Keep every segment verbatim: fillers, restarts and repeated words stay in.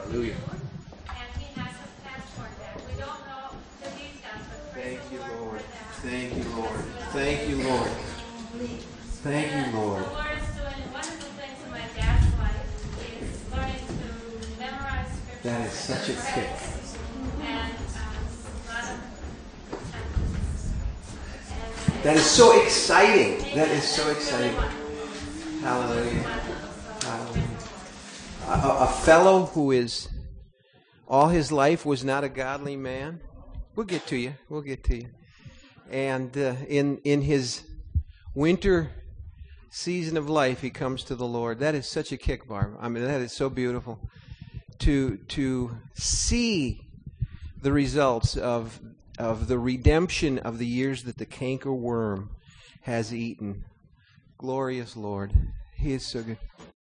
Hallelujah. And he has his passport back. We don't know the details, but praise Thank the you, Lord Lord. for that. Thank you, Lord. Thank you, Lord. Thank And you, Lord. The Lord is doing wonderful things in my dad's life. He's learning to memorize scripture. That is such a kick. And um, a lot of and, That is so exciting. That is so That's really exciting. wonderful. Hallelujah. So, Hallelujah. A, a fellow who is all his life was not a godly man. We'll get to you. We'll get to you. And uh, in in his winter season of life, he comes to the Lord. That is such a kick, Barb. I mean, that is so beautiful to to see the results of of the redemption of the years that the canker worm has eaten. Glorious Lord, He is so good.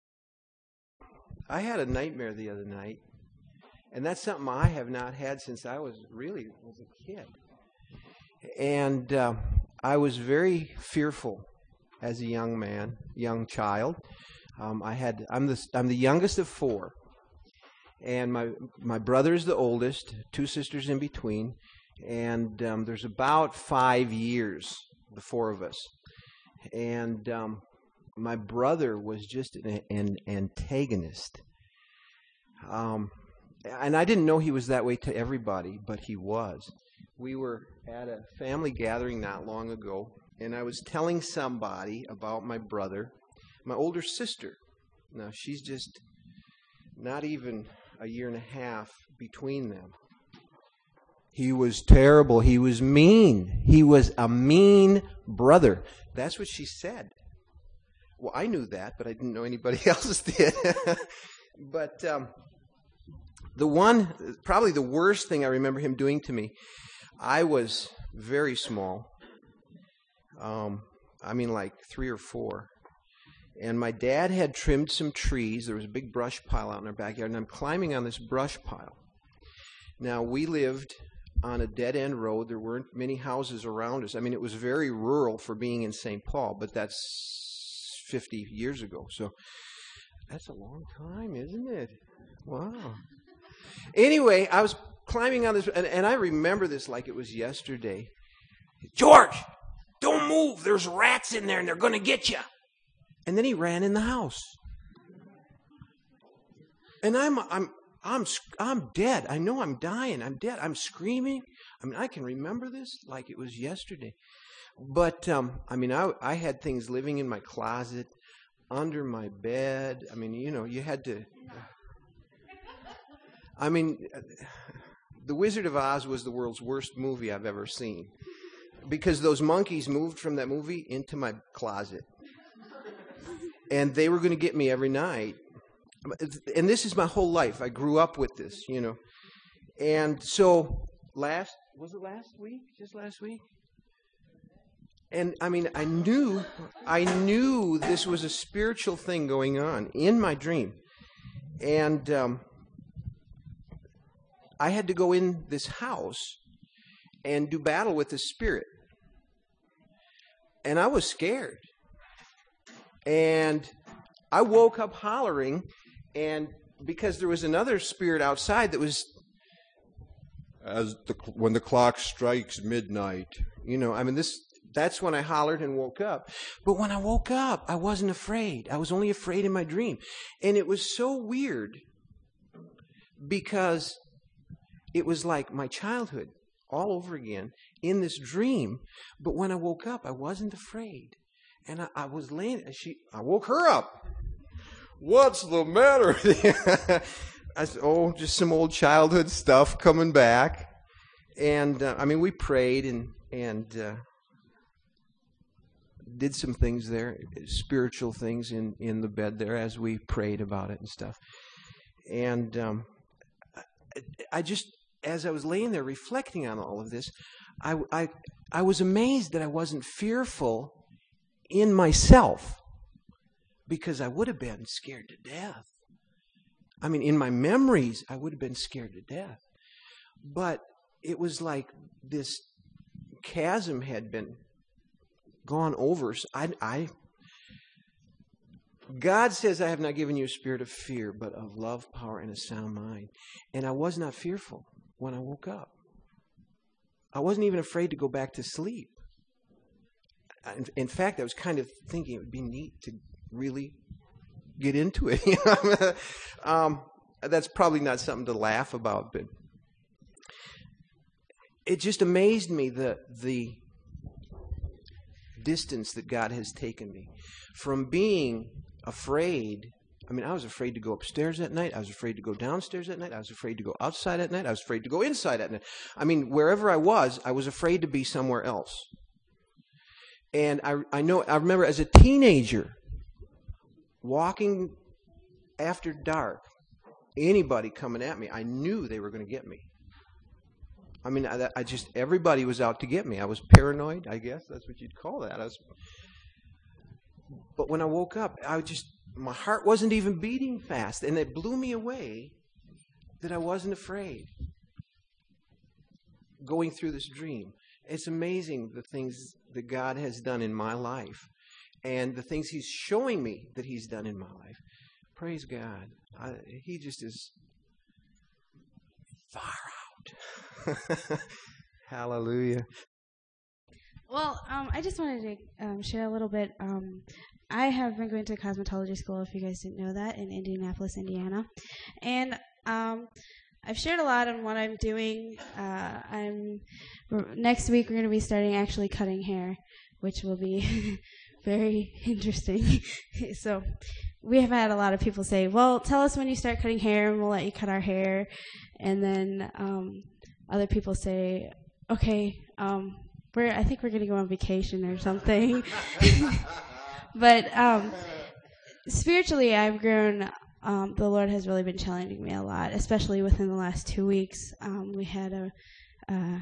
I had a nightmare the other night, and that's something I have not had since I was really was a kid. And uh, I was very fearful as a young man, young child. Um, I had I'm the I'm the youngest of four, and my my brother is the oldest. Two sisters in between, and um, there's about five years, the four of us. And um, my brother was just an, an antagonist. Um, and I didn't know he was that way to everybody, but he was. We were at a family gathering not long ago, and I was telling somebody about my brother, my older sister. Now, she's just not even a year and a half between them. He was terrible. He was mean. He was a mean brother. That's what she said. Well, I knew that, but I didn't know anybody else did. But um, the one, probably the worst thing I remember him doing to me, I was very small. Um, I mean like three or four. And my dad had trimmed some trees. There was a big brush pile out in our backyard, and I'm climbing on this brush pile. Now, we lived on a dead-end road. There weren't many houses around us. I mean, it was very rural for being in Saint Paul, but that's fifty years ago. So that's a long time, isn't it? Wow. Anyway, I was climbing on this, and, and I remember this like it was yesterday. George, don't move. There's rats in there, and they're going to get you. And then he ran in the house. And I'm I'm I'm I'm dead. I know I'm dying. I'm dead. I'm screaming. I mean, I can remember this like it was yesterday. But um, I mean, I I had things living in my closet, under my bed. I mean, you know, you had to. I mean, The Wizard of Oz was the world's worst movie I've ever seen, because those monkeys moved from that movie into my closet, and they were going to get me every night. And this is my whole life. I grew up with this, you know. And so last, was it last week? Just last week? And I mean, I knew, I knew this was a spiritual thing going on in my dream. And um, I had to go in this house and do battle with the spirit. And I was scared. And I woke up hollering, and because there was another spirit outside that was, as the, when the clock strikes midnight, you know, I mean, this, that's when I hollered and woke up. But when I woke up, I wasn't afraid. I was only afraid in my dream. And it was so weird, because it was like my childhood all over again in this dream. But when I woke up, I wasn't afraid. And I, I was laying, she, I woke her up. What's the matter? I said, oh, just some old childhood stuff coming back. And, uh, I mean, we prayed and, and uh, did some things there, spiritual things in, in the bed there as we prayed about it and stuff. And um, I, I just, as I was laying there reflecting on all of this, I, I, I was amazed that I wasn't fearful in myself, because I would have been scared to death. I mean, in my memories, I would have been scared to death. But it was like this chasm had been gone over. So I, I, God says, I have not given you a spirit of fear, but of love, power, and a sound mind. And I was not fearful when I woke up. I wasn't even afraid to go back to sleep. In, in fact, I was kind of thinking it would be neat to really get into it. You know? um, that's probably not something to laugh about, but it just amazed me the the distance that God has taken me from being afraid. I mean, I was afraid to go upstairs at night. I was afraid to go downstairs at night. I was afraid to go outside at night. I was afraid to go inside at night. I mean, wherever I was, I was afraid to be somewhere else. And I, I know, I remember as a teenager, walking after dark, anybody coming at me, I knew they were going to get me. I mean, I, I just, everybody was out to get me. I was paranoid, I guess. That's what you'd call that. I was, but when I woke up, I just, my heart wasn't even beating fast. And it blew me away that I wasn't afraid going through this dream. It's amazing the things that God has done in my life and the things He's showing me that He's done in my life. Praise God. I, he just is far out. Hallelujah. Well, um, I just wanted to um, share a little bit. Um, I have been going to cosmetology school, if you guys didn't know that, in Indianapolis, Indiana. And um, I've shared a lot on what I'm doing. Uh, I'm next week we're going to be starting actually cutting hair, which will be very interesting. So we have had a lot of people say, well, tell us when you start cutting hair and we'll let you cut our hair. And then um, other people say, okay, um, we're I think we're going to go on vacation or something. But um, spiritually, I've grown. Um, the Lord has really been challenging me a lot, especially within the last two weeks. Um, we had a, a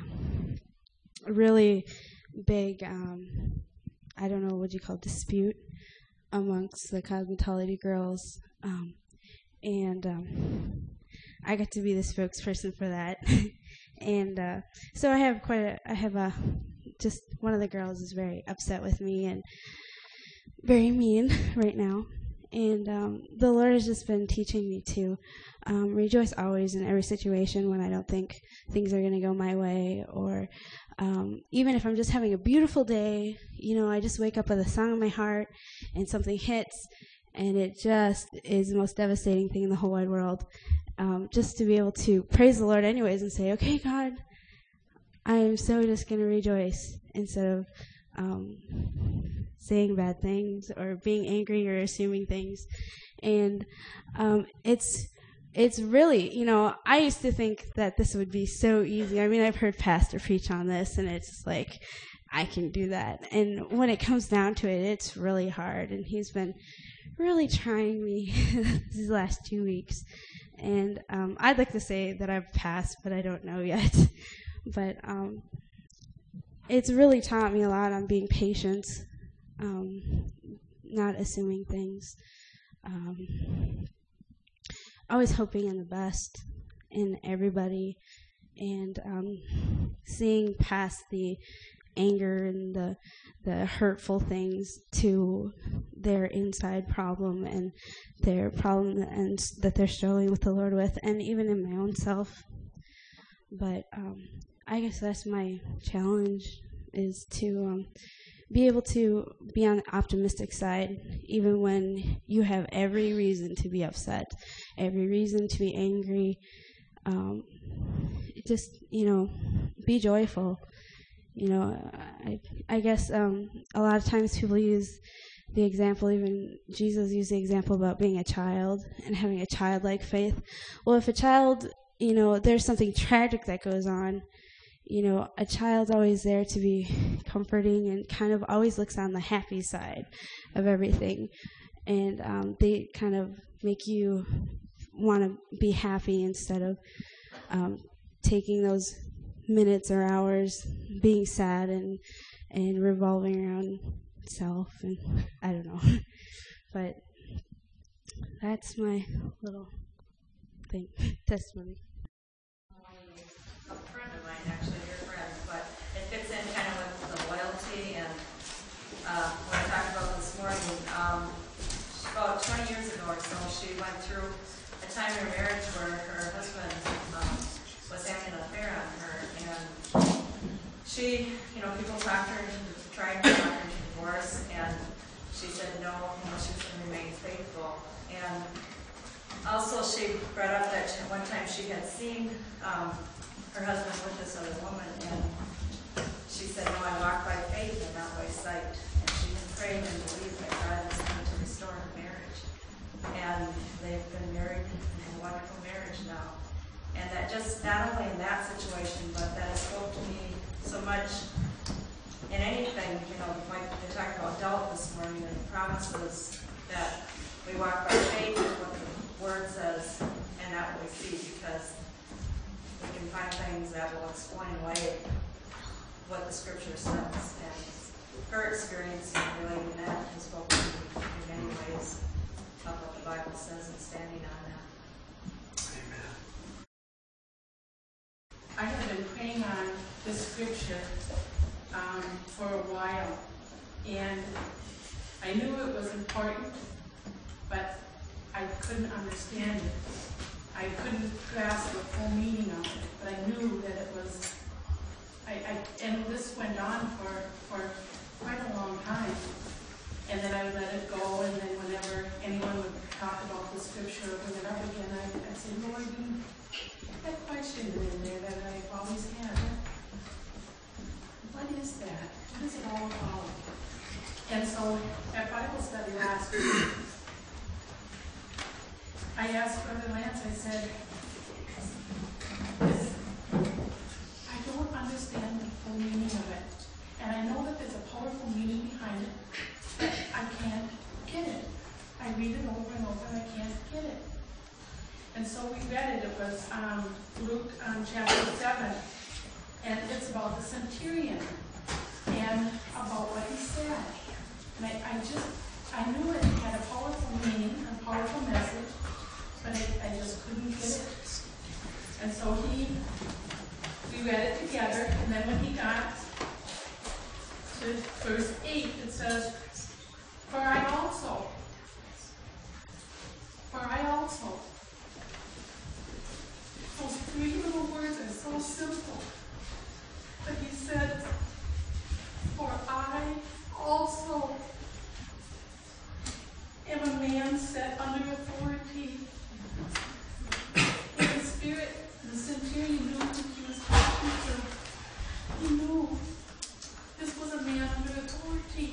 really big, um, I don't know what you call it, dispute amongst the cosmetology girls. Um, and um, I got to be the spokesperson for that. and uh, so I have quite a, I have a, just one of the girls is very upset with me and very mean right now. And um, the Lord has just been teaching me to um, rejoice always in every situation when I don't think things are going to go my way. Or um, even if I'm just having a beautiful day, you know, I just wake up with a song in my heart and something hits. And it just is the most devastating thing in the whole wide world. Um, just to be able to praise the Lord anyways and say, okay, God, I am so just going to rejoice instead of um, saying bad things or being angry or assuming things. And um, it's it's really, you know, I used to think that this would be so easy. I mean, I've heard Pastor preach on this, and it's like, I can do that. And when it comes down to it, it's really hard. And He's been really trying me these last two weeks. And um, I'd like to say that I've passed, but I don't know yet. But um, it's really taught me a lot on being patient, um, not assuming things, um, always hoping in the best in everybody, and um, seeing past the anger and the the hurtful things to their inside problem and their problem and that they're struggling with the Lord with, and even in my own self. But um, I guess that's my challenge, is to um, be able to be on the optimistic side, even when you have every reason to be upset, every reason to be angry. Um, just, you know, be joyful. You know, I, I guess um, a lot of times people use the example, even Jesus used the example about being a child and having a childlike faith. Well, if a child, you know, there's something tragic that goes on, you know, a child's always there to be comforting and kind of always looks on the happy side of everything. And um, they kind of make you want to be happy instead of um, taking those minutes or hours being sad and and revolving around self, and I don't know. But that's my little thing, testimony. A friend of mine, actually, your friend, but it fits in kind of with the loyalty and uh, what I talked about this morning. Um, about ago or so, she went through a time in her marriage where her husband um, was having an affair on her, and she, you know, people talked her into, tried to talk her into divorce, and she said no, you know, she was going to remain faithful. And also she brought up that she, one time she had seen um, her husband with this other woman, and she said, no, I walk by faith and not by sight. And she prayed and believed that God was going to restore her marriage. And they've been married in a wonderful marriage now. And that just, not only in that situation, but that it spoke to me so much in anything, you know, like they talked about doubt this morning, and the promises that we walk by faith with what the Word says and not what we see, because we can find things that will explain away what the Scripture says. And her experience in relating that has spoken to me in many ways of what the Bible says and standing on that. Amen. I have been praying on this scripture um, for a while, and I knew it was important, but I couldn't understand it. I couldn't grasp the full meaning of it, but I knew that it was, I, I and this went on for, for quite a long time. And then I would let it go, and then whenever anyone would talk about the scripture or bring it up again, I, I'd say, Lord, you that question in there that I've always had. What is that? What is it all about? And so at Bible study last week, I asked Brother Lance, I said, this, I don't understand the full meaning of it. And I know that there's a powerful meaning behind it, but I can't get it. I read it over and over and I can't get it. And so we read it. It was um, Luke um, chapter seven. And it's about the centurion and about what he said. And I, I just, I knew it had a powerful meaning, a powerful message, but I, I just couldn't get it. And so he, we read it together, and then when he got to verse eight, it says, For I also, for I also. Those three little words are so simple. But he said, For I also am a man set under authority. In the spirit, the centurion knew who he was talking to. He knew this was a man under authority.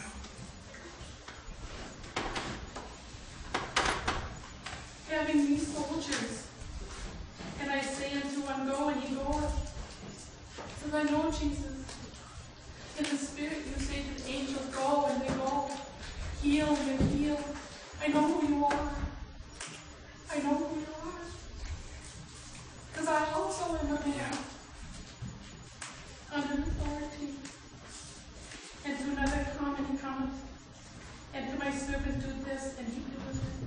Having these soldiers, and I say unto one, Go, and he goeth. Says, I know, Jesus. In the spirit, you say to the angels, Go, and they go. Heal, and they heal. I know who you are. I know who you are. Because I also am a man under authority. And to another come, and he cometh. And to my servant do this, and he doeth it.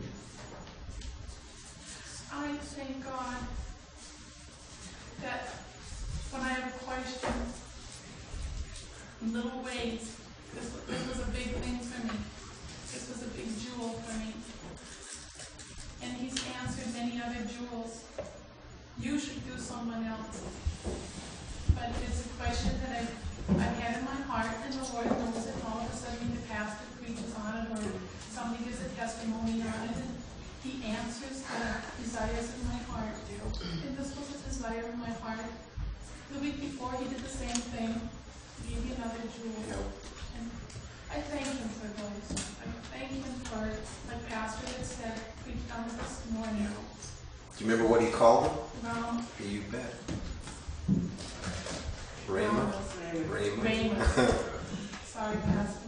I thank God that when I have a question, in little ways, this, this was a big thing for me. This was a big jewel for me. And he's answered many other jewels. You should do someone else. But it's a question that I've, I've had in my heart, and the Lord knows it. All of a sudden the pastor preaches on it, or somebody gives a testimony on it, and he answers the desires in my heart. And this was a desire in my heart. The week before, he did the same thing. He gave me another jewel. And I thank him for those. I thank him for, like Pastor had said, preached on this morning. Do you remember what he called him? No. You bet. Raymond. Raymond. Raymond. Sorry, Pastor.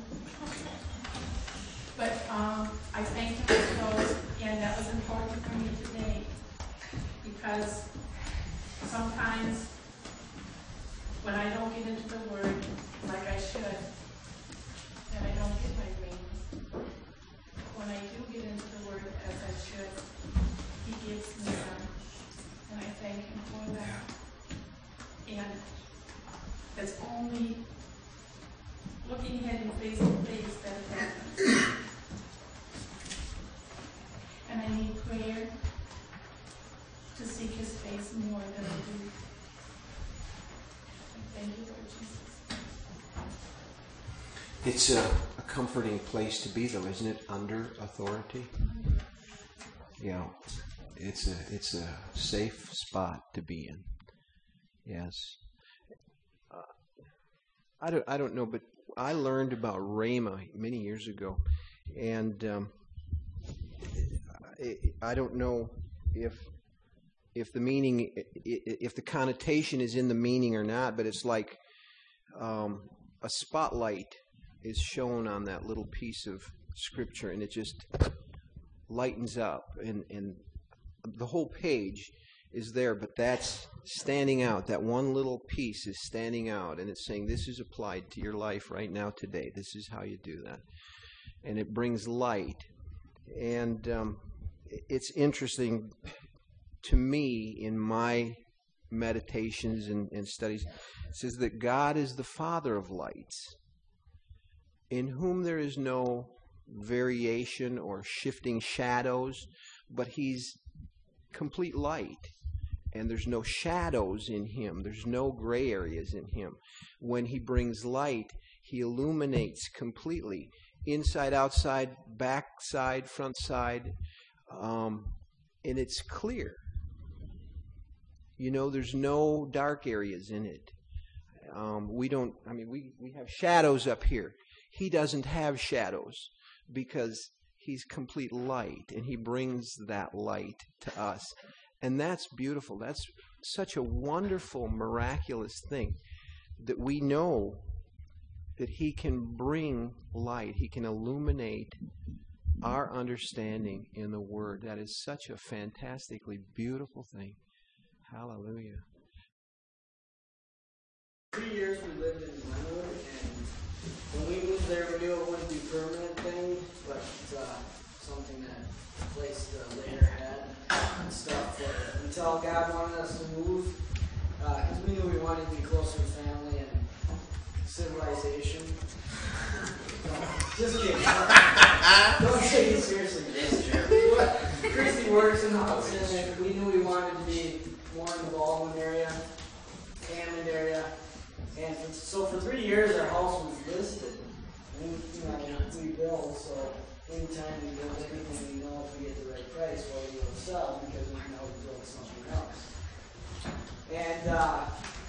But um, I thank him for those, and that was important for me today, because sometimes when I don't get into the Word like I should, then I don't get my dreams. When I do get into the Word as I should, he gives me them, and I thank him for that. And it's only looking at him face to face that it happens. to seek his face more than I do. Thank you, Lord Jesus. It's a, a comforting place to be, though, isn't it? Under authority. Yeah, it's a it's a safe spot to be in. Yes. Uh, I don't I don't know, but I learned about Rhema many years ago, and um, I, I don't know if if the meaning if the connotation is in the meaning or not, but it's like um, a spotlight is shown on that little piece of scripture, and it just lightens up, and, and the whole page is there, but that's standing out. That one little piece is standing out, and it's saying this is applied to your life right now today. This is how you do that. And it brings light. And um, it's interesting to me in my meditations and, and studies. It says that God is the Father of lights, in whom there is no variation or shifting shadows, but he's complete light, and there's no shadows in him. There's no gray areas in him. When he brings light, he illuminates completely, inside, outside, back side, front side, um, and it's clear. You know, there's no dark areas in it. Um, we don't, I mean, we, we have shadows up here. He doesn't have shadows because he's complete light, and he brings that light to us. And that's beautiful. That's such a wonderful, miraculous thing, that we know that he can bring light. He can illuminate our understanding in the Word. That is such a fantastically beautiful thing. Hallelujah. Three years we lived in Glenwood, and when we moved there, we knew it wouldn't be a permanent thing, but uh, something that the place uh, later had and stuff. But until God wanted us to move, because uh, we knew we wanted to be closer to family and civilization. No, just kidding. Don't take it seriously. Christy works in Hudson, and we knew we wanted to be more in the Baldwin area, Hammond area. And for, so for three years, our house was listed. We, you know, we build, so anytime we build anything, we know if we get the right price, well, we will sell because we know we build something else. And uh,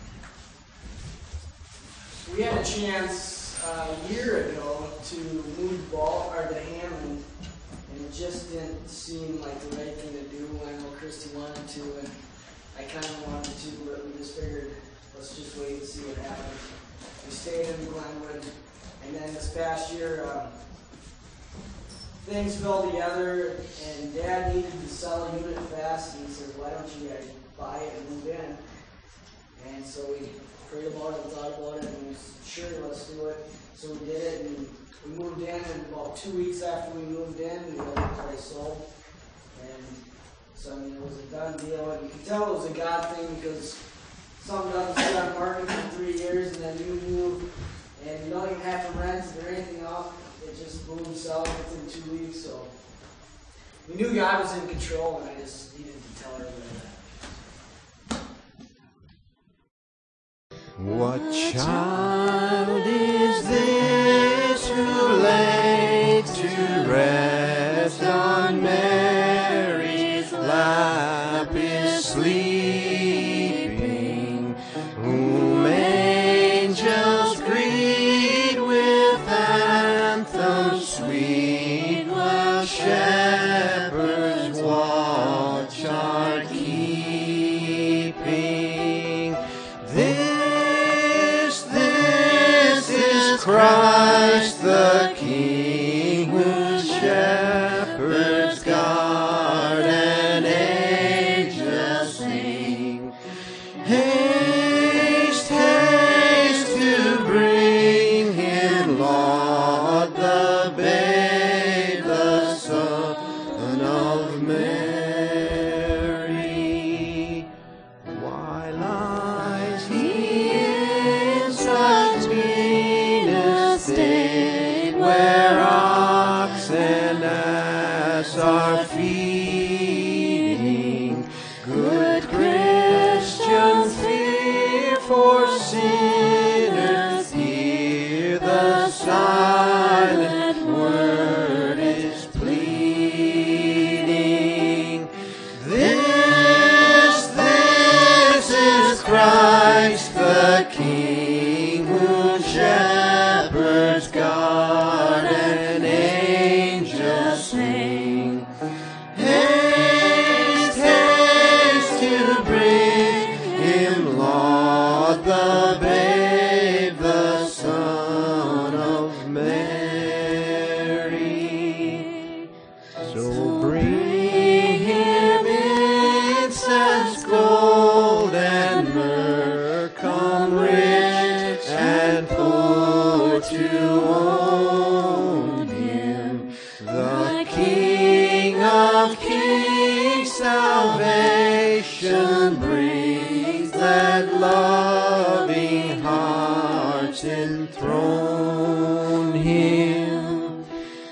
we had a chance uh, a year ago to move Ball or to Hammond, and it just didn't seem like the right thing to do. I know Christy wanted to, and I kind of wanted to, but we just figured, let's just wait and see what happens. We stayed in Glenwood, and then this past year, um, things fell together, and Dad needed to sell a unit fast, and he said, why don't you guys buy it and move in? And so we prayed about it and thought about it, and we said, sure, let's do it. So we did it, and we moved in, and about two weeks after we moved in, we got the place sold. And so, I mean, it was a done deal, and you can tell it was a God thing because something doesn't sit on the market for three years, and then you move, and you don't even have to rent or anything off. It just boom, sell within two weeks. So we knew God was in control, and I just needed to tell everybody that. What child is this who laid to rest on Mary's lap is sleeping, whom angels greet with anthems sweet, while shepherds watch are keeping? This, this is Christ the King, whose shepherds guard and angels sing. salvation brings, that loving hearts enthrone Him.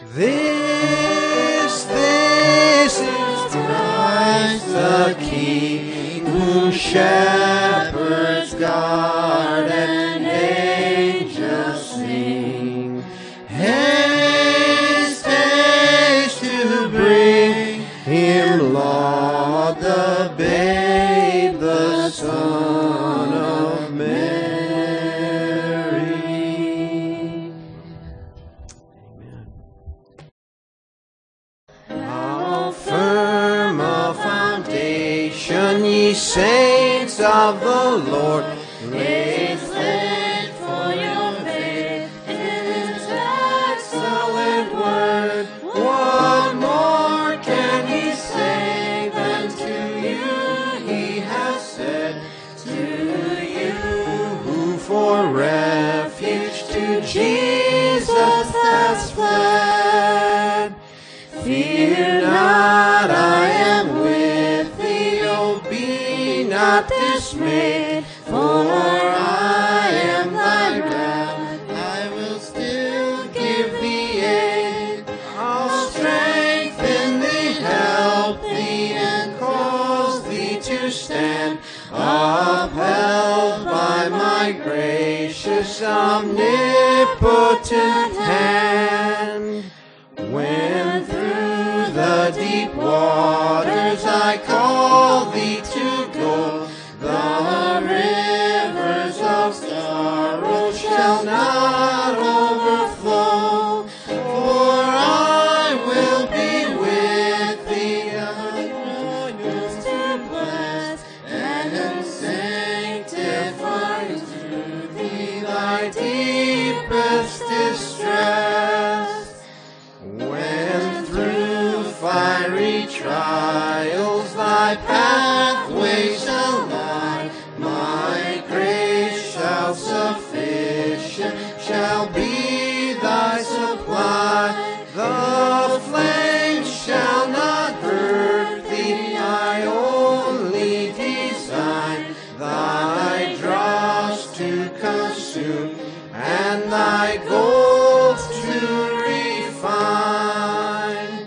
This, this is Christ the King, whom shepherds guard and angels sing. Haste, haste to bring Him, Lord, the babe, the Son of Mary. Amen. How firm a foundation, ye saints of the Lord, laid laid for your faith in His excellent word. What more can He say than to you He has said? To you who for refuge to Jesus has fled. Fear not, I am with thee, oh, be not dismayed, for I am thy God. I will still give thee aid. I'll strengthen thee, help thee, and cause thee to stand, upheld by my gracious omnipotent hand. When through the deep waters I call thee to go, the rivers of sorrow shall not overflow. For I will be with thee, anointed to bless, and sanctify to thee thy deepest distress. When through fiery trials thy pathway shall lie, my grace shall sufficient, shall be thy supply. The flames shall not hurt thee, I only design thy dross to consume, and thy gold to refine.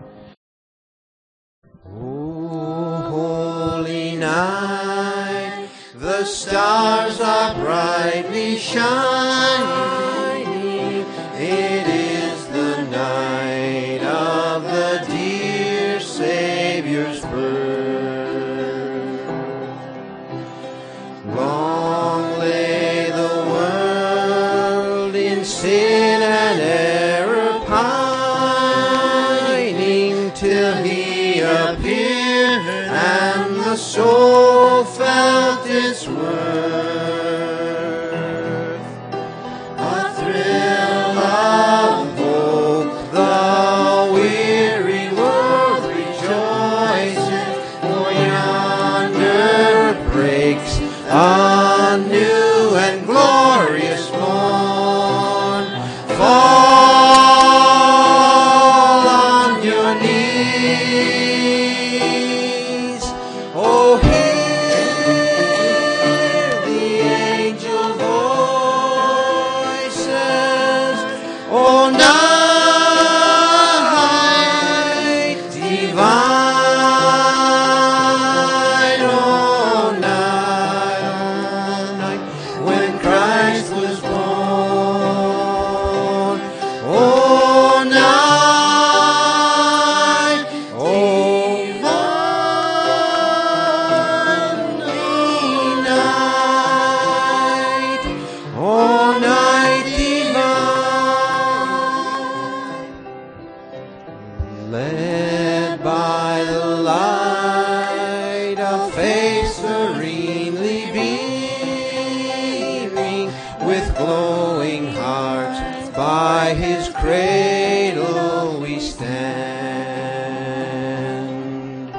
O holy night, the stars are brightly shining. It is the night of the dear Savior's birth. Long lay the world in sin and error pining, till He appeared and the soul felt its worth. A thrill of hope, the weary world rejoices, for yonder breaks a new and glorious morn. Fall on your knees. Oh, hear the angel voices. Oh, night divine. Oh, night, oh, night, when Christ was born. Oh, night, oh, mighty night, oh, night divine. Led by the light, a face serenely beaming, with glowing hearts, by His cradle we stand.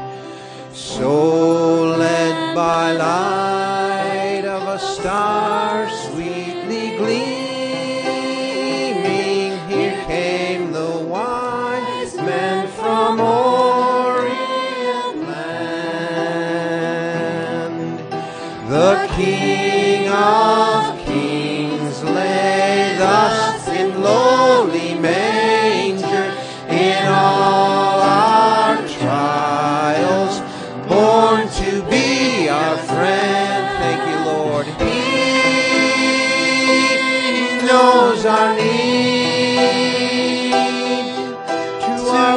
So led by light of a star sweetly gleaming, here came the wise men from Orient land. The King of Kings lay thus in lowly manger. In all our trials, born to be our friend. Thank you, Lord. He knows our need. To our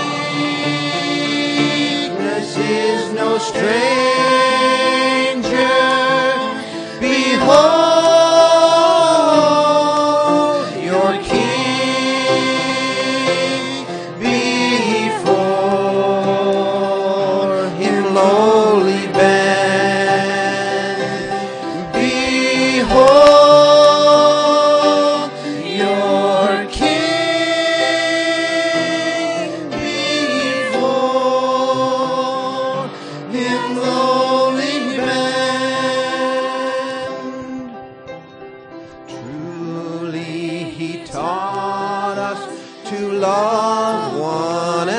weakness is no stranger. Behold your King, before him lowly bend. Behold your King, before him lowly bend. Truly he taught us to love one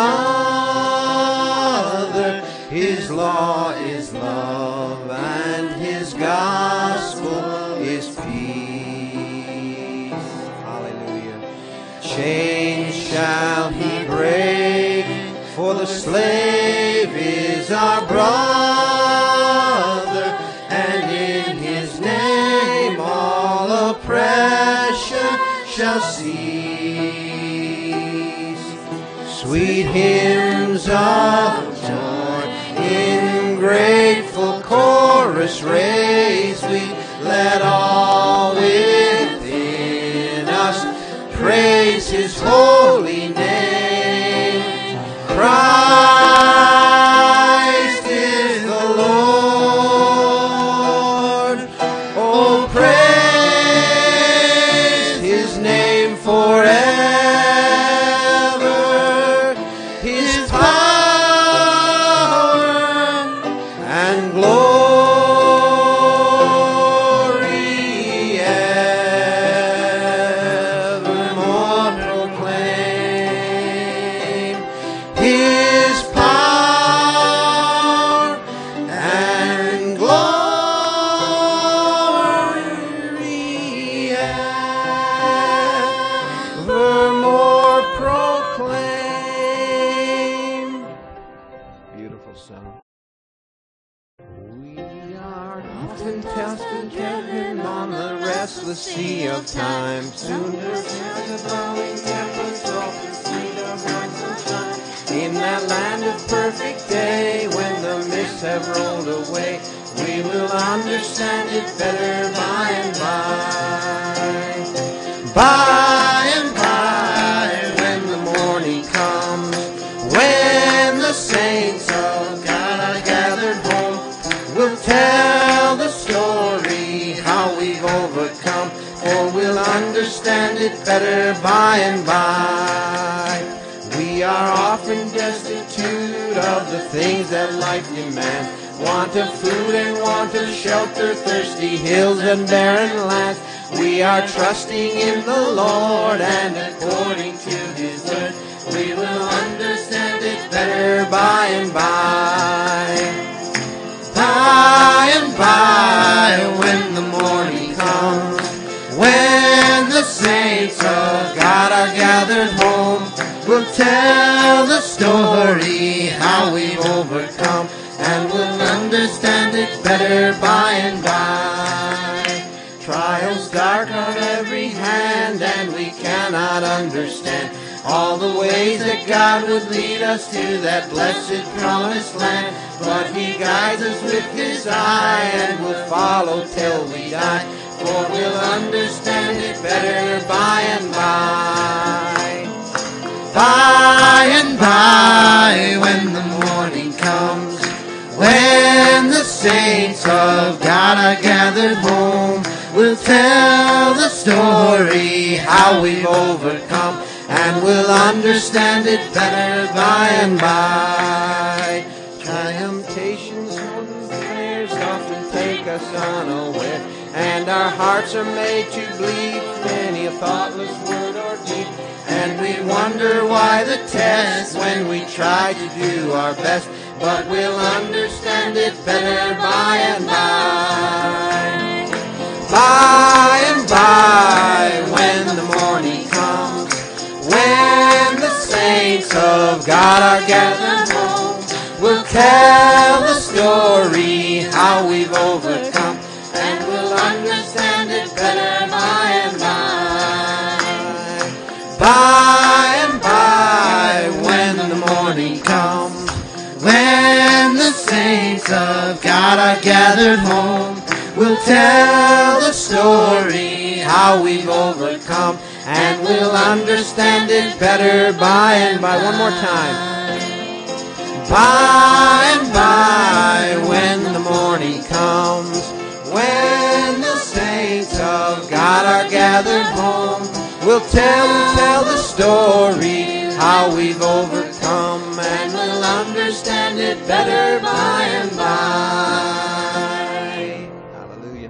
another. His law is love and his gospel is peace. Hallelujah. Chains shall he break, for the slave is our brother, and in his name all oppression shall cease. Sweet hymns of joy in grateful chorus raise we, let all within us praise his holy name. Christ is the Lord. Oh, praise his name forever. His power and glory evermore proclaim. His power and glory evermore proclaim. Beautiful song. We are often tossed and driven on the restless sea of time. Soon return the bowing tempest off the street of hearts and shine. In that land of perfect day, when the mists have rolled away, we will understand it better by and by. By and by, when the morning comes, when the saints of God are gathered home, we'll tell the story how we've overcome, for we'll understand it better by and by. We are often destitute of the things that life demands, want of food and want of shelter, thirsty hills and barren lands. We are trusting in the Lord, and according to his word, we will understand it better by and by. By and by, when the morning comes, when the saints of God are gathered home, we'll tell the story how we've overcome, and we'll understand it better by and by. Trials dark on every hand, and we cannot understand all the ways that God would lead us to that blessed promised land. But he guides us with his eye, and we'll follow till we die, for we'll understand it better by and by. By and by, when the morning comes, when the saints of God are gathered home, we'll tell the story how we've overcome, and we'll understand it better by and by. Temptations and prayers often take us unaware, and our hearts are made to bleed many a thoughtless word or deed. And we wonder why the test when we try to do our best, but we'll understand it better by and by. of God are gathered home. We'll tell the story how we've overcome, and we'll understand it better by and by. By and by, when the morning comes, when the saints of God are gathered home, we'll tell the story how we've overcome, and we'll understand it better by and by. One more time. By and by, when the morning comes, when the saints of God are gathered home, we'll tell, we'll tell the story how we've overcome, and we'll understand it better by and by. Hallelujah.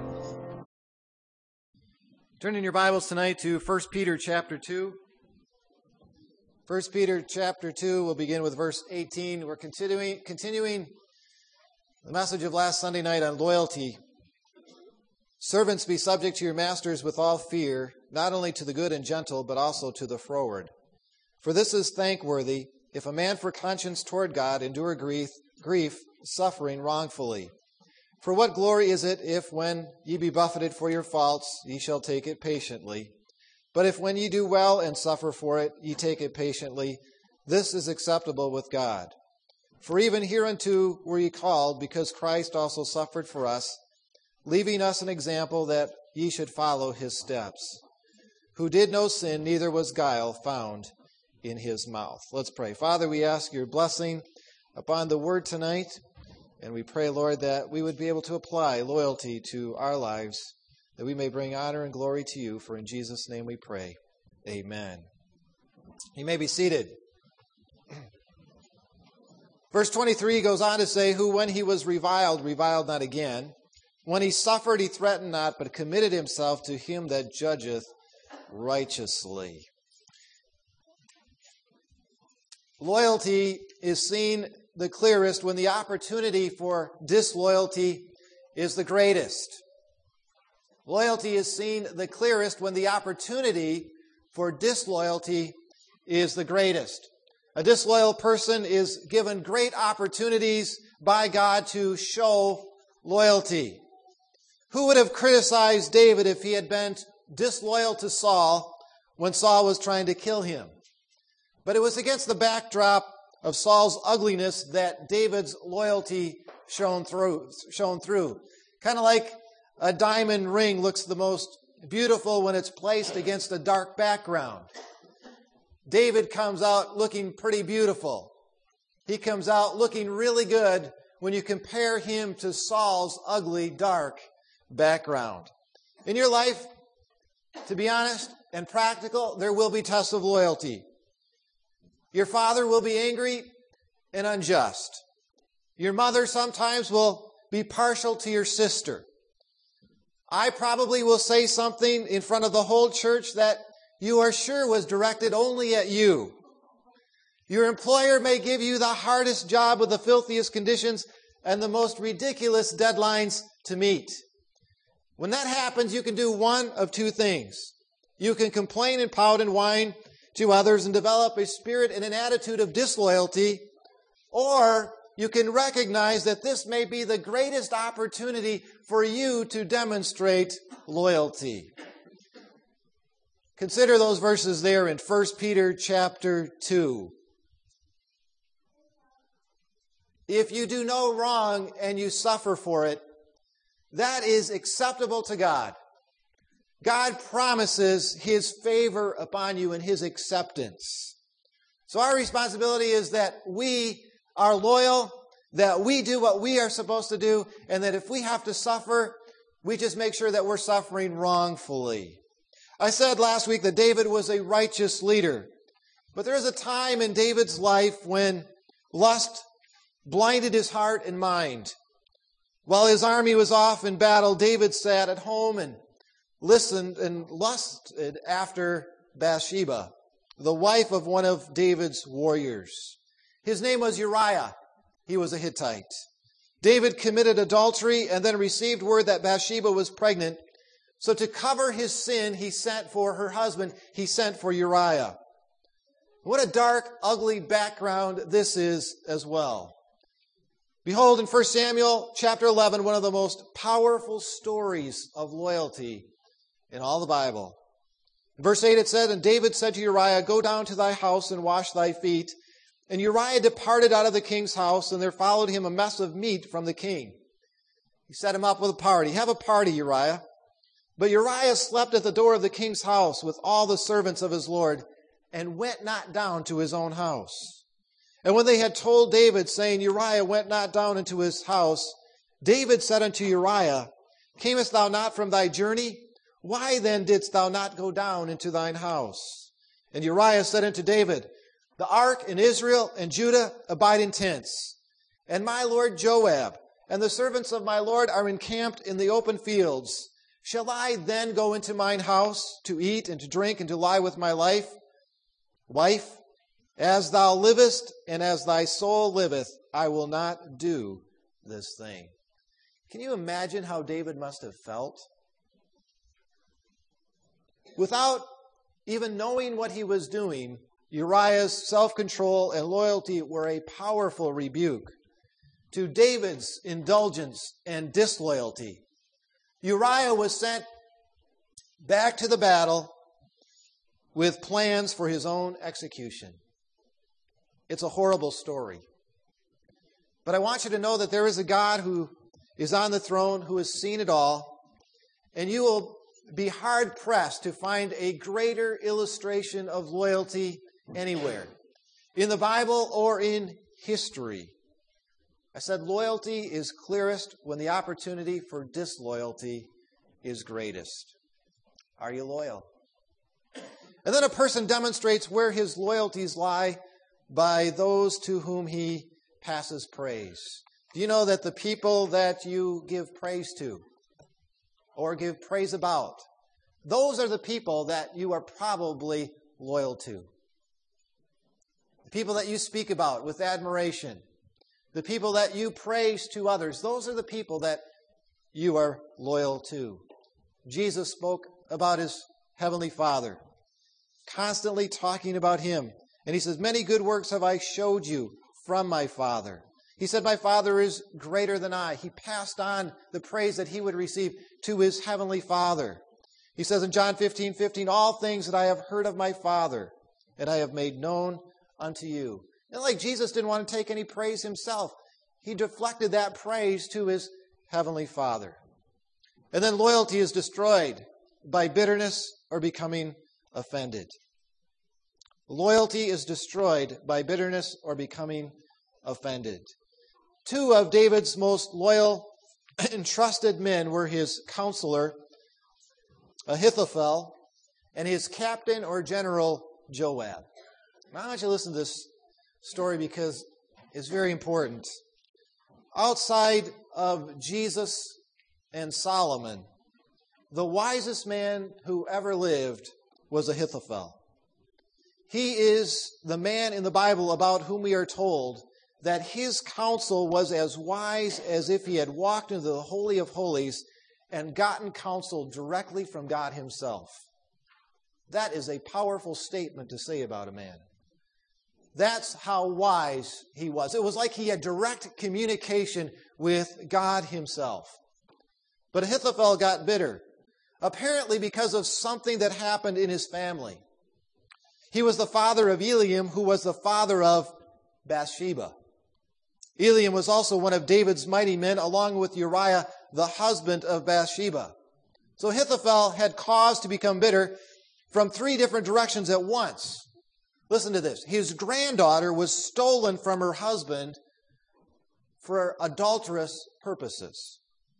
Turn in your Bibles tonight to First Peter chapter two. First Peter chapter two, we'll begin with verse eighteen. We're continuing, continuing the message of last Sunday night on loyalty. Servants, be subject to your masters with all fear, not only to the good and gentle, but also to the froward. For this is thankworthy, if a man for conscience toward God endure grief, grief, suffering wrongfully. For what glory is it if, when ye be buffeted for your faults, ye shall take it patiently? But if when ye do well and suffer for it, ye take it patiently, this is acceptable with God. For even hereunto were ye called, because Christ also suffered for us, leaving us an example that ye should follow his steps, who did no sin, neither was guile found in his mouth. Let's pray. Father, we ask your blessing upon the word tonight, and we pray, Lord, that we would be able to apply loyalty to our lives, that we may bring honor and glory to you, for in Jesus' name we pray. Amen. You may be seated. Verse twenty-three goes on to say, who when he was reviled, reviled not again. When he suffered, he threatened not, but committed himself to him that judgeth righteously. Loyalty is seen the clearest when the opportunity for disloyalty is the greatest. Loyalty is seen the clearest when the opportunity for disloyalty is the greatest. A disloyal person is given great opportunities by God to show loyalty. Who would have criticized David if he had been disloyal to Saul when Saul was trying to kill him? But it was against the backdrop of Saul's ugliness that David's loyalty shone through. Shone through. Kind of like a diamond ring looks the most beautiful when it's placed against a dark background. David comes out looking pretty beautiful. He comes out looking really good when you compare him to Saul's ugly, dark background. In your life, to be honest and practical, there will be tests of loyalty. Your father will be angry and unjust. Your mother sometimes will be partial to your sister. I probably will say something in front of the whole church that you are sure was directed only at you. Your employer may give you the hardest job with the filthiest conditions and the most ridiculous deadlines to meet. When that happens, you can do one of two things. You can complain and pout and whine to others and develop a spirit and an attitude of disloyalty, or you can recognize that this may be the greatest opportunity for you to demonstrate loyalty. Consider those verses there in First Peter chapter two. If you do no wrong and you suffer for it, that is acceptable to God. God promises his favor upon you and his acceptance. So our responsibility is that we are loyal, that we do what we are supposed to do, and that if we have to suffer, we just make sure that we're suffering wrongfully. I said last week that David was a righteous leader, but there is a time in David's life when lust blinded his heart and mind. While his army was off in battle, David sat at home and listened and lusted after Bathsheba, the wife of one of David's warriors. His name was Uriah. He was a Hittite. David committed adultery and then received word that Bathsheba was pregnant. So to cover his sin, he sent for her husband. He sent for Uriah. What a dark, ugly background this is as well. Behold, in First Samuel chapter eleven, one of the most powerful stories of loyalty in all the Bible. In verse eight it said, And David said to Uriah, Go down to thy house and wash thy feet. And Uriah departed out of the king's house, and there followed him a mess of meat from the king. He set him up with a party. Have a party, Uriah. But Uriah slept at the door of the king's house with all the servants of his lord, and went not down to his own house. And when they had told David, saying, Uriah went not down into his house, David said unto Uriah, Camest thou not from thy journey? Why then didst thou not go down into thine house? And Uriah said unto David, The ark and Israel and Judah abide in tents, and my lord Joab and the servants of my lord are encamped in the open fields. Shall I then go into mine house to eat and to drink and to lie with my life? Wife, as thou livest and as thy soul liveth, I will not do this thing. Can you imagine how David must have felt? Without even knowing what he was doing, Uriah's self-control and loyalty were a powerful rebuke to David's indulgence and disloyalty. Uriah was sent back to the battle with plans for his own execution. It's a horrible story. But I want you to know that there is a God who is on the throne, who has seen it all, and you will be hard-pressed to find a greater illustration of loyalty anywhere, in the Bible or in history. I said loyalty is clearest when the opportunity for disloyalty is greatest. Are you loyal? And then a person demonstrates where his loyalties lie by those to whom he passes praise. Do you know that the people that you give praise to or give praise about, those are the people that you are probably loyal to? The people that you speak about with admiration, the people that you praise to others, those are the people that you are loyal to. Jesus spoke about his heavenly Father, constantly talking about him. And he says, Many good works have I showed you from my Father. He said, My Father is greater than I. He passed on the praise that he would receive to his heavenly Father. He says in John fifteen fifteen, All things that I have heard of my Father, and I have made known unto you. And like Jesus didn't want to take any praise himself, he deflected that praise to his heavenly Father. And then loyalty is destroyed by bitterness or becoming offended. Loyalty is destroyed by bitterness or becoming offended. Two of David's most loyal and trusted men were his counselor, Ahithophel, and his captain or general, Joab. Now, I want you to listen to this story because it's very important. Outside of Jesus and Solomon, the wisest man who ever lived was Ahithophel. He is the man in the Bible about whom we are told that his counsel was as wise as if he had walked into the Holy of Holies and gotten counsel directly from God himself. That is a powerful statement to say about a man. That's how wise he was. It was like he had direct communication with God himself. But Ahithophel got bitter, apparently because of something that happened in his family. He was the father of Eliam, who was the father of Bathsheba. Eliam was also one of David's mighty men, along with Uriah, the husband of Bathsheba. So Ahithophel had cause to become bitter from three different directions at once. Listen to this. His granddaughter was stolen from her husband for adulterous purposes.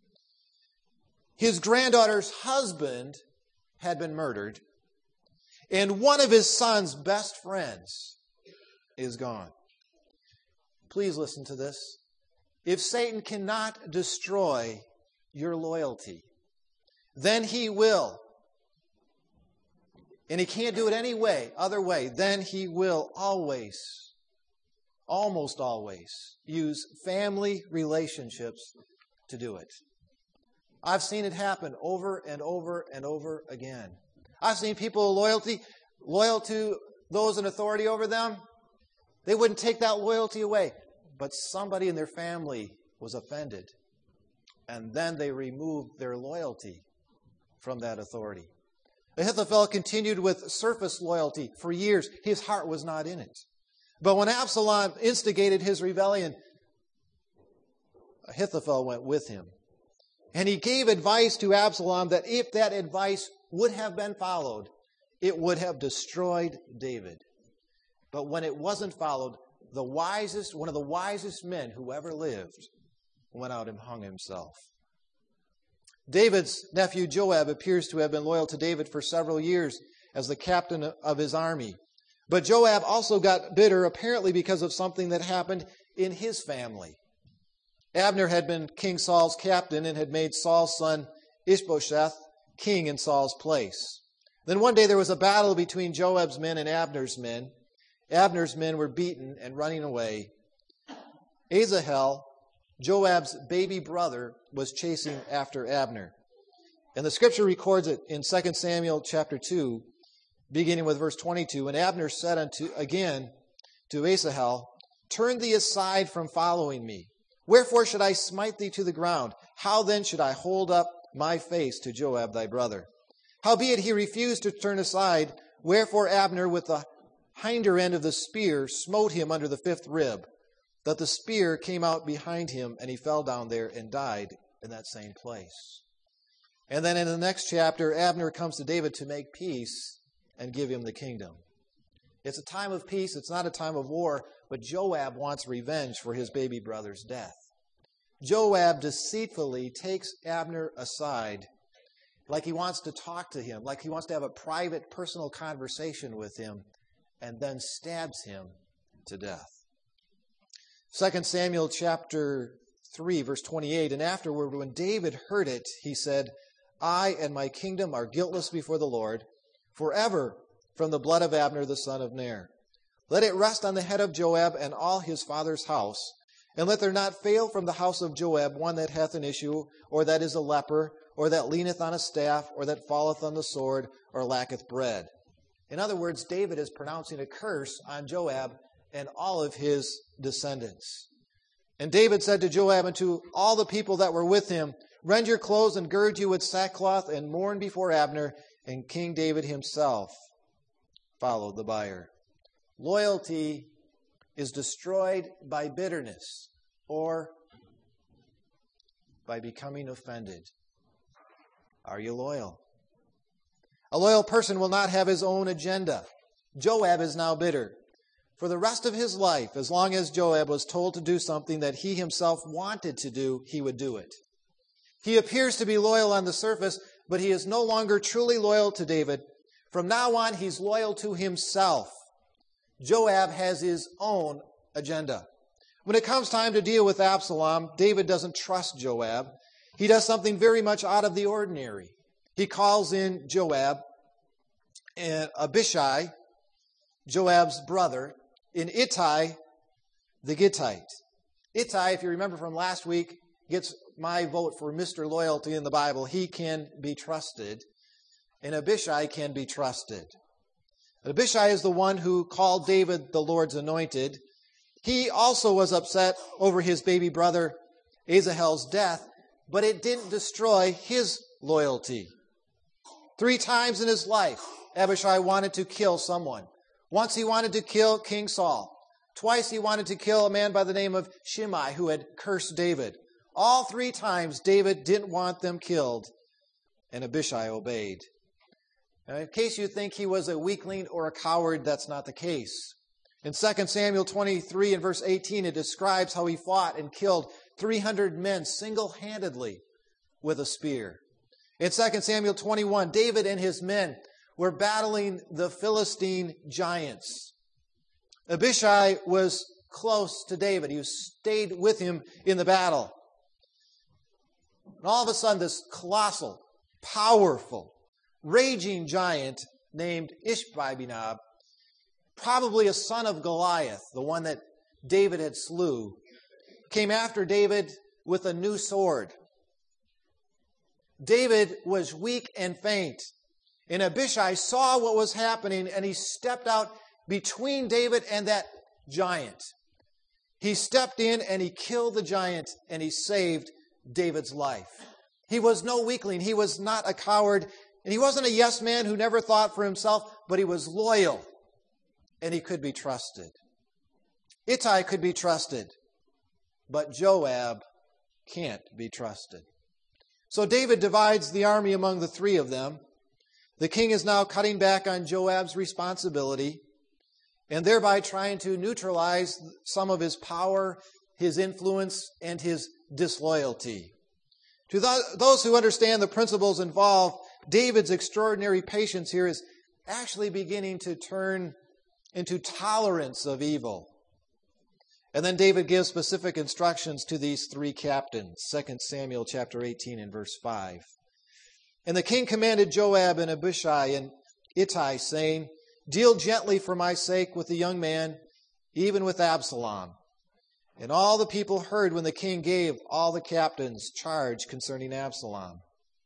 His granddaughter's husband had been murdered, and one of his son's best friends is gone. Please listen to this. If Satan cannot destroy your loyalty, then he will. And he can't do it any way, other way. Then he will always, almost always, use family relationships to do it. I've seen it happen over and over and over again. I've seen people loyalty, loyal to those in authority over them. They wouldn't take that loyalty away. But somebody in their family was offended. And then they removed their loyalty from that authority. Ahithophel continued with surface loyalty for years. His heart was not in it. But when Absalom instigated his rebellion, Ahithophel went with him. And he gave advice to Absalom that if that advice would have been followed, it would have destroyed David. But when it wasn't followed, the wisest, one of the wisest men who ever lived went out and hung himself. David's nephew Joab appears to have been loyal to David for several years as the captain of his army. But Joab also got bitter, apparently because of something that happened in his family. Abner had been King Saul's captain and had made Saul's son Ishbosheth king in Saul's place. Then one day there was a battle between Joab's men and Abner's men. Abner's men were beaten and running away. Asahel, Joab's baby brother, was chasing after Abner. And the scripture records it in Second Samuel chapter two, beginning with verse twenty-two. And Abner said unto again to Asahel, "Turn thee aside from following me. Wherefore should I smite thee to the ground? How then should I hold up my face to Joab thy brother?" Howbeit he refused to turn aside, wherefore Abner with the hinder end of the spear smote him under the fifth rib, that the spear came out behind him, and he fell down there and died in that same place. And then in the next chapter, Abner comes to David to make peace and give him the kingdom. It's a time of peace. It's not a time of war. But Joab wants revenge for his baby brother's death. Joab deceitfully takes Abner aside like he wants to talk to him, like he wants to have a private, personal conversation with him, and then stabs him to death. Second Samuel chapter three, verse twenty-eight, and afterward, when David heard it, he said, "I and my kingdom are guiltless before the Lord, forever from the blood of Abner the son of Ner. Let it rest on the head of Joab and all his father's house, and let there not fail from the house of Joab one that hath an issue, or that is a leper, or that leaneth on a staff, or that falleth on the sword, or lacketh bread." In other words, David is pronouncing a curse on Joab and all of his descendants. And David said to Joab and to all the people that were with him, "Rend your clothes and gird you with sackcloth, and mourn before Abner." And King David himself followed the bier. Loyalty is destroyed by bitterness or by becoming offended. Are you loyal? A loyal person will not have his own agenda. Joab is now bitter. For the rest of his life, as long as Joab was told to do something that he himself wanted to do, he would do it. He appears to be loyal on the surface, but he is no longer truly loyal to David. From now on, he's loyal to himself. Joab has his own agenda. When it comes time to deal with Absalom, David doesn't trust Joab. He does something very much out of the ordinary. He calls in Joab and Abishai, Joab's brother, in Ittai the Gittite. Ittai, if you remember from last week, gets my vote for Mister Loyalty in the Bible. He can be trusted, and Abishai can be trusted. Abishai is the one who called David the Lord's anointed. He also was upset over his baby brother Asahel's death, but it didn't destroy his loyalty. Three times in his life, Abishai wanted to kill someone. Once he wanted to kill King Saul. Twice he wanted to kill a man by the name of Shimei who had cursed David. All three times David didn't want them killed, and Abishai obeyed. Now, in case you think he was a weakling or a coward, that's not the case. In Second Samuel twenty-three and verse eighteen, it describes how he fought and killed three hundred men single-handedly with a spear. In Second Samuel twenty-one, David and his men were battling the Philistine giants. Abishai was close to David. He stayed with him in the battle. And all of a sudden, this colossal, powerful, raging giant named Ishbi-benob, probably a son of Goliath, the one that David had slew, came after David with a new sword. David was weak and faint, and Abishai saw what was happening, and he stepped out between David and that giant. He stepped in and he killed the giant and he saved David's life. He was no weakling. He was not a coward. And he wasn't a yes man who never thought for himself, but he was loyal and he could be trusted. Ittai could be trusted, but Joab can't be trusted. So David divides the army among the three of them. The king is now cutting back on Joab's responsibility and thereby trying to neutralize some of his power, his influence, and his disloyalty. To th- those who understand the principles involved, David's extraordinary patience here is actually beginning to turn into tolerance of evil. And then David gives specific instructions to these three captains, Second Samuel chapter eighteen and verse five. And the king commanded Joab and Abishai and Ittai, saying, "Deal gently for my sake with the young man, even with Absalom." And all the people heard when the king gave all the captains charge concerning Absalom.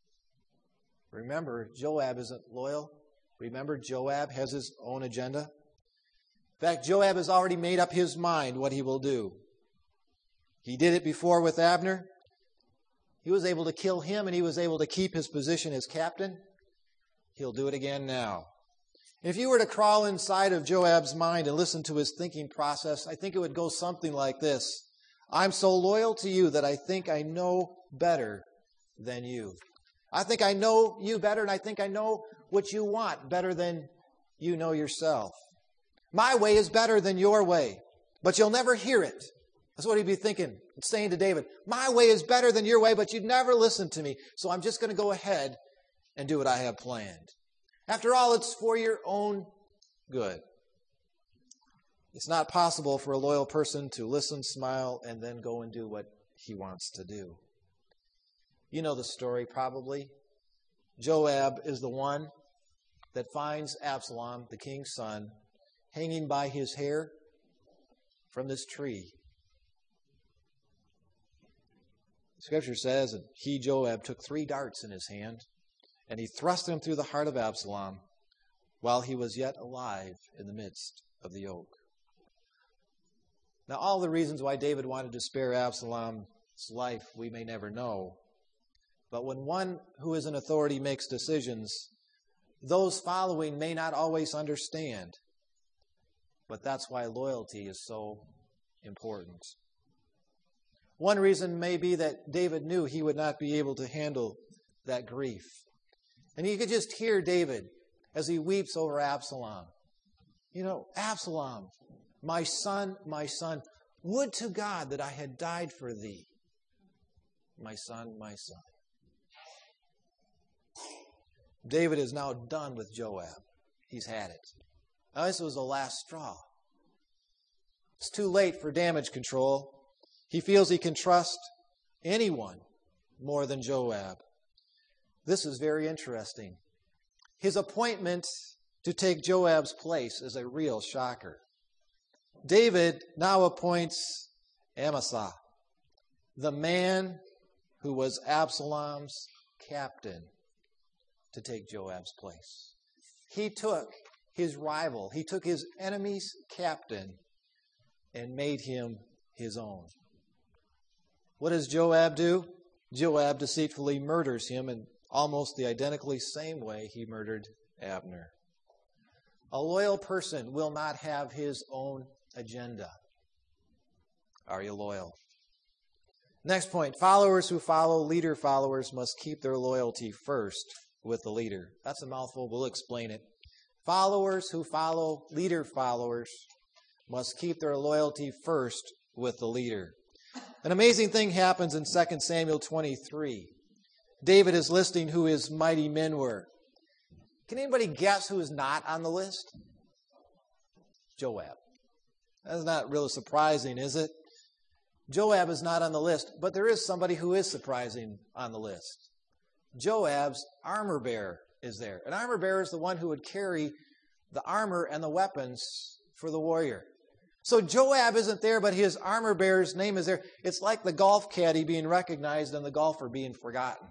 Remember, Joab isn't loyal. Remember, Joab has his own agenda. In fact, Joab has already made up his mind what he will do. He did it before with Abner. He was able to kill him and he was able to keep his position as captain. He'll do it again now. If you were to crawl inside of Joab's mind and listen to his thinking process, I think it would go something like this. I'm so loyal to you that I think I know better than you. I think I know you better, and I think I know what you want better than you know yourself. My way is better than your way, but you'll never hear it. That's what he'd be thinking, saying to David. My way is better than your way, but you'd never listen to me, so I'm just going to go ahead and do what I have planned. After all, it's for your own good. It's not possible for a loyal person to listen, smile, and then go and do what he wants to do. You know the story probably. Joab is the one that finds Absalom, the king's son, hanging by his hair from this tree. Scripture says that he, Joab, took three darts in his hand, and he thrust them through the heart of Absalom while he was yet alive in the midst of the oak. Now, all the reasons why David wanted to spare Absalom's life, we may never know. But when one who is in authority makes decisions, those following may not always understand. But that's why loyalty is so important. One reason may be that David knew he would not be able to handle that grief. And you could just hear David as he weeps over Absalom. You know, Absalom, my son, my son, would to God that I had died for thee. My son, my son. David is now done with Joab. He's had it. Now, this was the last straw. It's too late for damage control. He feels he can trust anyone more than Joab. This is very interesting. His appointment to take Joab's place is a real shocker. David now appoints Amasa, the man who was Absalom's captain, to take Joab's place. He took his rival, he took his enemy's captain and made him his own. What does Joab do? Joab deceitfully murders him in almost the identically same way he murdered Abner. A loyal person will not have his own agenda. Are you loyal? Next point, followers who follow leader followers must keep their loyalty first with the leader. That's a mouthful. We'll explain it. Followers who follow leader followers must keep their loyalty first with the leader. An amazing thing happens in Second Samuel twenty-three. David is listing who his mighty men were. Can anybody guess who is not on the list? Joab. That's not really surprising, is it? Joab is not on the list, but there is somebody who is surprising on the list. Joab's armor bearer is there. An armor bearer is the one who would carry the armor and the weapons for the warrior. So Joab isn't there, but his armor bearer's name is there. It's like the golf caddy being recognized and the golfer being forgotten.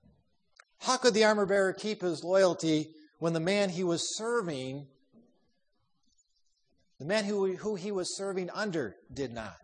How could the armor bearer keep his loyalty when the man he was serving The men who, who he was serving under did not.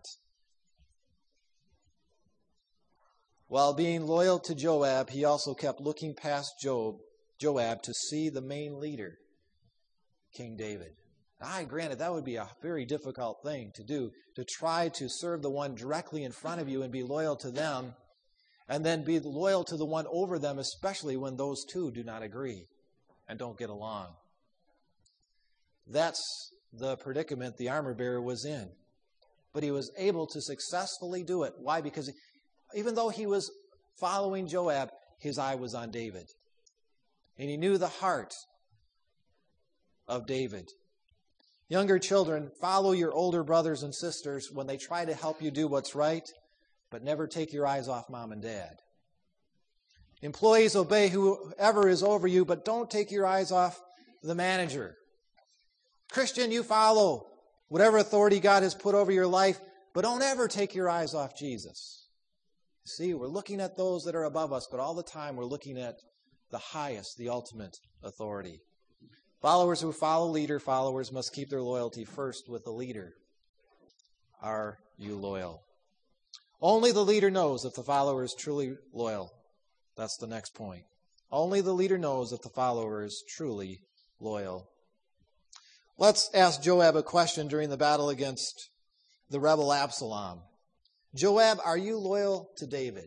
While being loyal to Joab, he also kept looking past Job, Joab to see the main leader, King David. I granted that would be a very difficult thing to do, to try to serve the one directly in front of you and be loyal to them, and then be loyal to the one over them, especially when those two do not agree and don't get along. That's the predicament the armor bearer was in. But he was able to successfully do it. Why? Because even though he was following Joab, his eye was on David. And he knew the heart of David. Younger children, follow your older brothers and sisters when they try to help you do what's right, but never take your eyes off mom and dad. Employees, obey whoever is over you, but don't take your eyes off the manager. Christian, you follow whatever authority God has put over your life, but don't ever take your eyes off Jesus. See, we're looking at those that are above us, but all the time we're looking at the highest, the ultimate authority. Followers who follow leader, followers must keep their loyalty first with the leader. Are you loyal? Only the leader knows if the follower is truly loyal. That's the next point. Only the leader knows if the follower is truly loyal. Let's ask Joab a question during the battle against the rebel Absalom. Joab, are you loyal to David?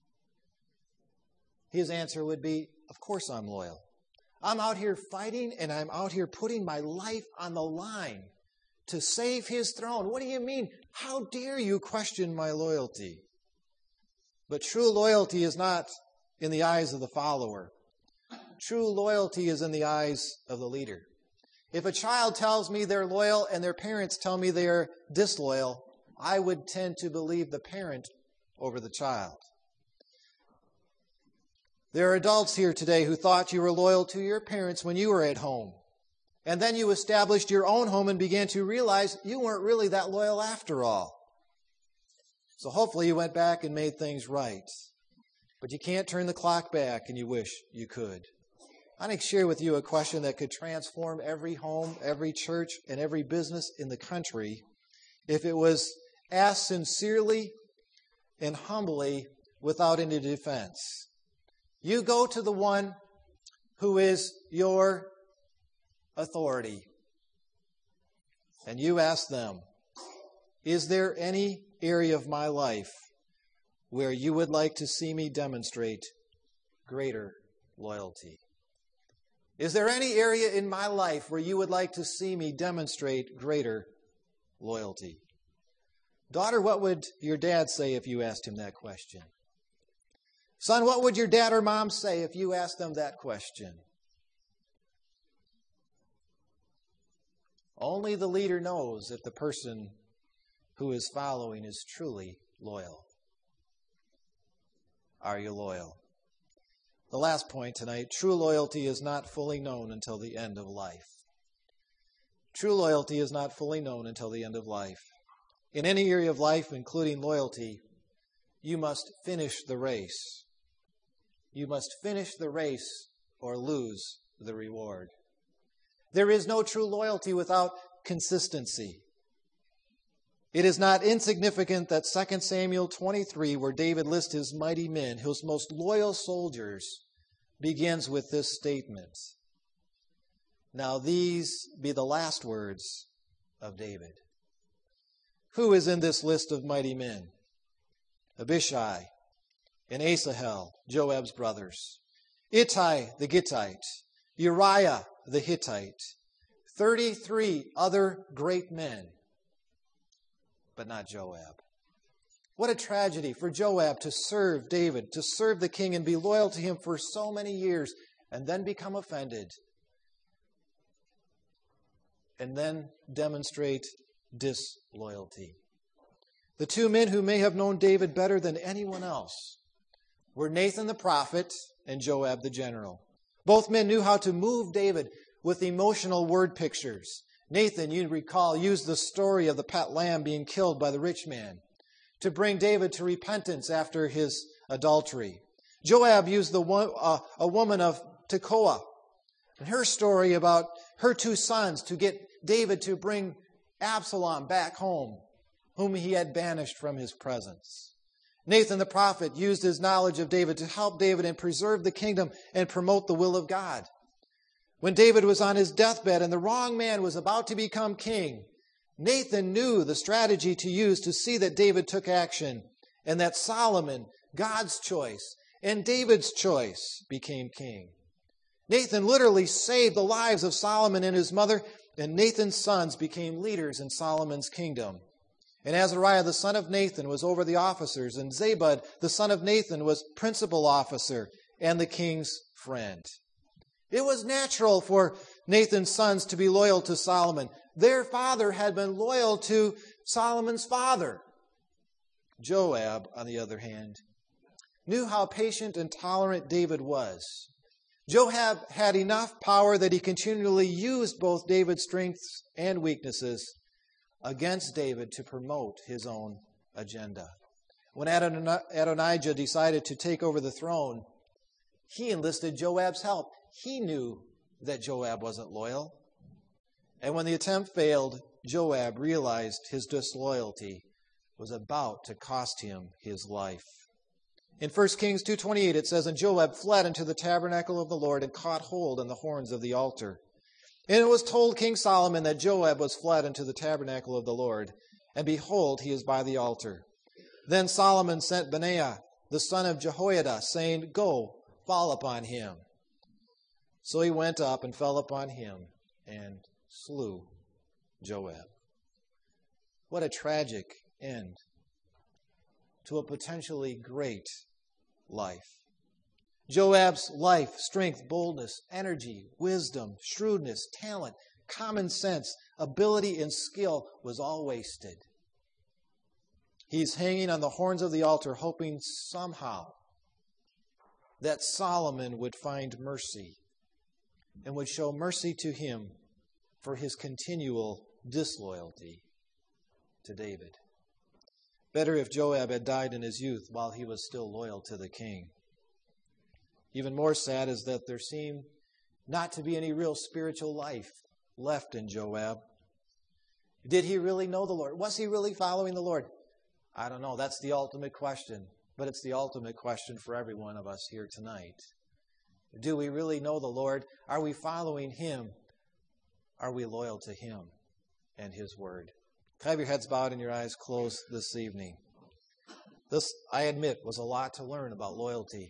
His answer would be, of course I'm loyal. I'm out here fighting and I'm out here putting my life on the line to save his throne. What do you mean? How dare you question my loyalty? But true loyalty is not in the eyes of the follower. True loyalty is in the eyes of the leader. If a child tells me they're loyal and their parents tell me they're disloyal, I would tend to believe the parent over the child. There are adults here today who thought you were loyal to your parents when you were at home. And then you established your own home and began to realize you weren't really that loyal after all. So hopefully you went back and made things right. But you can't turn the clock back, and you wish you could. I'd like to share with you a question that could transform every home, every church, and every business in the country if it was asked sincerely and humbly without any defense. You go to the one who is your authority, and you ask them, is there any area of my life where you would like to see me demonstrate greater loyalty? Is there any area in my life where you would like to see me demonstrate greater loyalty? Daughter, what would your dad say if you asked him that question? Son, what would your dad or mom say if you asked them that question? Only the leader knows if the person who is following is truly loyal. Are you loyal? The last point tonight, true loyalty is not fully known until the end of life. True loyalty is not fully known until the end of life. In any area of life, including loyalty, you must finish the race. You must finish the race or lose the reward. There is no true loyalty without consistency. It is not insignificant that Second Samuel twenty-three, where David lists his mighty men, his most loyal soldiers, begins with this statement. Now these be the last words of David. Who is in this list of mighty men? Abishai and Asahel, Joab's brothers. Ittai the Gittite. Uriah the Hittite. Thirty-three other great men. But not Joab. What a tragedy for Joab to serve David, to serve the king and be loyal to him for so many years, and then become offended, and then demonstrate disloyalty. The two men who may have known David better than anyone else were Nathan the prophet and Joab the general. Both men knew how to move David with emotional word pictures. Nathan, you recall, used the story of the pet lamb being killed by the rich man to bring David to repentance after his adultery. Joab used the one, uh, a woman of Tekoa and her story about her two sons to get David to bring Absalom back home, whom he had banished from his presence. Nathan the prophet used his knowledge of David to help David and preserve the kingdom and promote the will of God. When David was on his deathbed and the wrong man was about to become king, Nathan knew the strategy to use to see that David took action and that Solomon, God's choice, and David's choice became king. Nathan literally saved the lives of Solomon and his mother, and Nathan's sons became leaders in Solomon's kingdom. And Azariah, the son of Nathan, was over the officers, and Zabud, the son of Nathan, was principal officer and the king's friend. It was natural for Nathan's sons to be loyal to Solomon. Their father had been loyal to Solomon's father. Joab, on the other hand, knew how patient and tolerant David was. Joab had enough power that he continually used both David's strengths and weaknesses against David to promote his own agenda. When Adonijah decided to take over the throne, he enlisted Joab's help. He knew that Joab wasn't loyal. And when the attempt failed, Joab realized his disloyalty was about to cost him his life. In First Kings two twenty-eight, it says, "And Joab fled into the tabernacle of the Lord and caught hold on the horns of the altar. And it was told King Solomon that Joab was fled into the tabernacle of the Lord, and behold, he is by the altar. Then Solomon sent Benaiah, the son of Jehoiada, saying, Go, fall upon him. So he went up and fell upon him and slew Joab." What a tragic end to a potentially great life. Joab's life, strength, boldness, energy, wisdom, shrewdness, talent, common sense, ability, and skill was all wasted. He's hanging on the horns of the altar, hoping somehow that Solomon would find mercy and would show mercy to him for his continual disloyalty to David. Better if Joab had died in his youth while he was still loyal to the king. Even more sad is that there seemed not to be any real spiritual life left in Joab. Did he really know the Lord? Was he really following the Lord? I don't know. That's the ultimate question. But it's the ultimate question for every one of us here tonight. Do we really know the Lord? Are we following Him? Are we loyal to Him and His Word? Have your heads bowed and your eyes closed this evening. This, I admit, was a lot to learn about loyalty.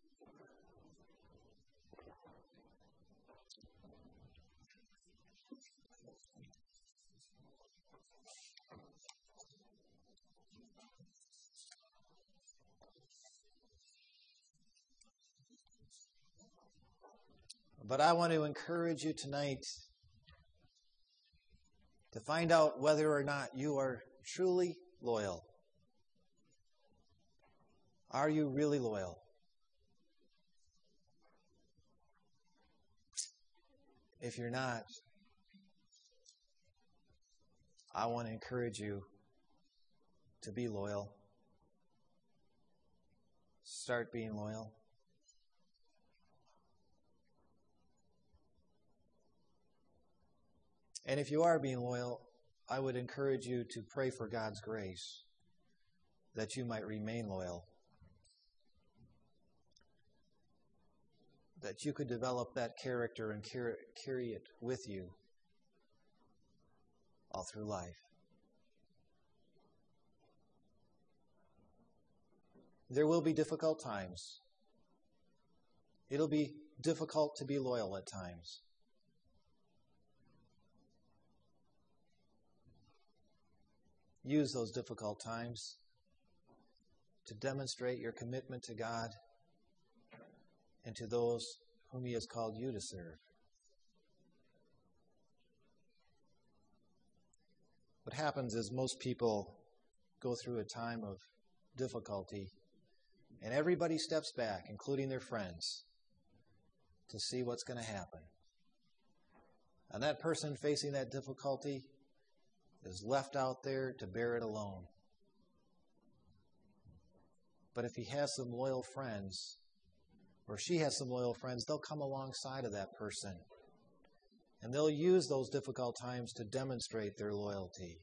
But I want to encourage you tonight to find out whether or not you are truly loyal. Are you really loyal? If you're not, I want to encourage you to be loyal. Start being loyal. And if you are being loyal, I would encourage you to pray for God's grace that you might remain loyal. That you could develop that character and carry it with you all through life. There will be difficult times. It'll be difficult to be loyal at times. Use those difficult times to demonstrate your commitment to God and to those whom He has called you to serve. What happens is most people go through a time of difficulty, and everybody steps back, including their friends, to see what's going to happen. And that person facing that difficulty is left out there to bear it alone. But if he has some loyal friends, or she has some loyal friends, they'll come alongside of that person And they'll use those difficult times to demonstrate their loyalty.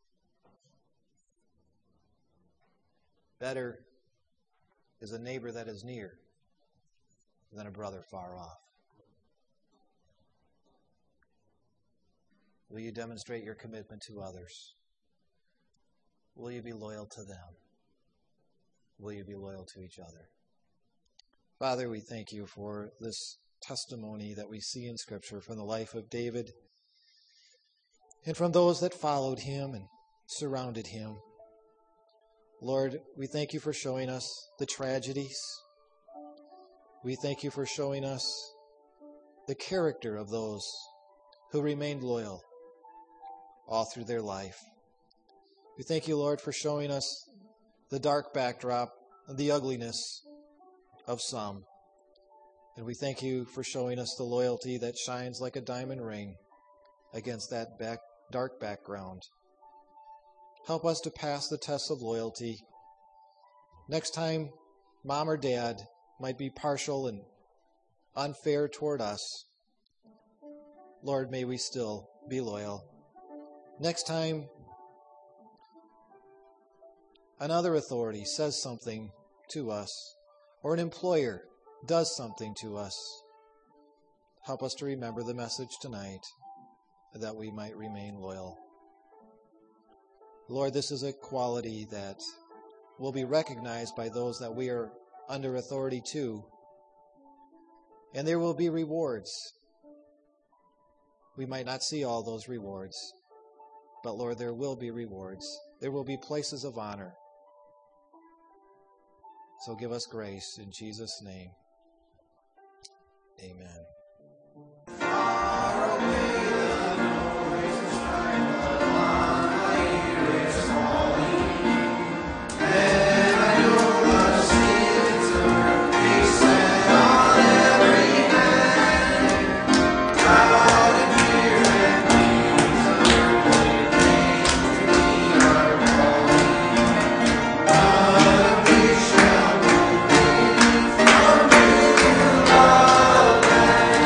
Better is a neighbor that is near than a brother far off. Will you demonstrate your commitment to others? Will you be loyal to them? Will you be loyal to each other? Father, we thank you for this testimony that we see in Scripture from the life of David and from those that followed him and surrounded him. Lord, we thank you for showing us the tragedies. We thank you for showing us the character of those who remained loyal all through their life. We thank you, Lord, for showing us the dark backdrop and the ugliness of some. And we thank you for showing us the loyalty that shines like a diamond ring against that back, dark background. Help us to pass the test of loyalty. Next time, mom or dad might be partial and unfair toward us, Lord, may we still be loyal. Next time, another authority says something to us, or an employer does something to us, help us to remember the message tonight, that we might remain loyal. Lord, this is a quality that will be recognized by those that we are under authority to, and there will be rewards. We might not see all those rewards, but Lord, there will be rewards. There will be places of honor. So give us grace in Jesus' name. Amen. Far away. Thank you.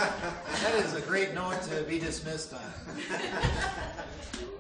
That is a great note to be dismissed on.